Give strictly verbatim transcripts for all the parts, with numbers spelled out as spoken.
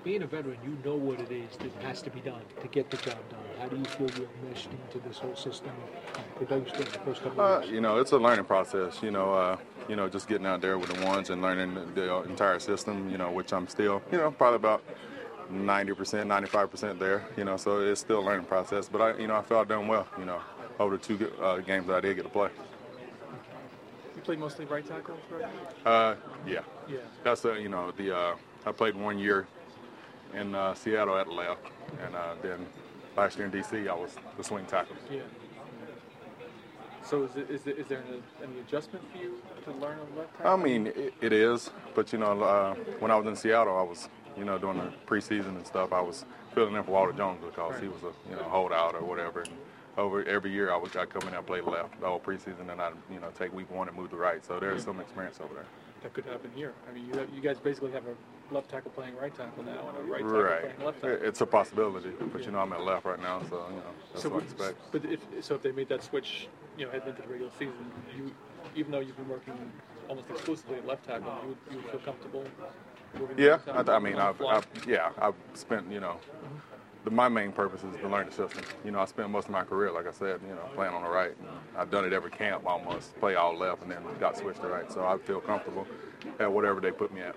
Being a veteran, you know what it is that has to be done to get the job done. How do you feel you're meshed into this whole system? They got you still the first couple Uh, of years. you know, it's a learning process. You know, uh, you know, just getting out there with the ones and learning the, the entire system. You know, which I'm still, you know, probably about ninety percent, ninety-five percent there. You know, so it's still a learning process. But I, you know, I felt done well. You know, over the two uh, games that I did get to play. You played mostly right tackle, right? Uh, yeah. Yeah. That's uh, you know, the uh, I played one year in uh, Seattle at the left, and uh, then last year in D C I was the swing tackle. Yeah. So is, it, is, it, is there an, any adjustment for you to learn on left tackle? I mean, it, it is, but you know, uh, when I was in Seattle, I was, you know, doing the preseason and stuff. I was filling in for Walter Jones because he was a, you know, holdout or whatever. And over every year, I would I come in and play left the whole preseason, and I, you know, take week one and move to right. So there's some experience over there. That could happen here. I mean, you have, you guys basically have a left tackle playing right tackle now, and a right tackle Right. playing left tackle. It's a possibility, but you know, I'm at left right now, so you know, that's So, what I expect. but if so, if they made that switch, you know, heading into the regular season, you, even though you've been working almost exclusively at left tackle, you would, you would feel comfortable moving to Yeah, left I, tackle I on mean, the I've, fly? I've, yeah, I've spent, you know, the, my main purpose is to learn the system. You know, I spent most of my career, like I said, you know, playing on the right. And I've done it every camp almost, play all left, and then got switched to right. So I feel comfortable at whatever they put me at.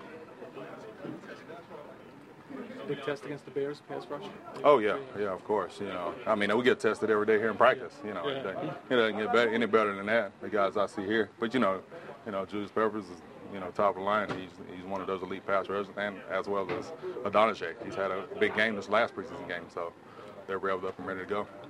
Big test against the Bears, pass rush. Oh yeah, yeah, of course. You know, I mean, we get tested every day here in practice. You know, Yeah. they, it doesn't get better, any better than that. The guys I see here, but you know, you know, Julius Peppers is, you know, top of the line. He's he's one of those elite pass rushers, and as well as Adonijay. He's had a big game this last preseason game, so they're revved up and ready to go.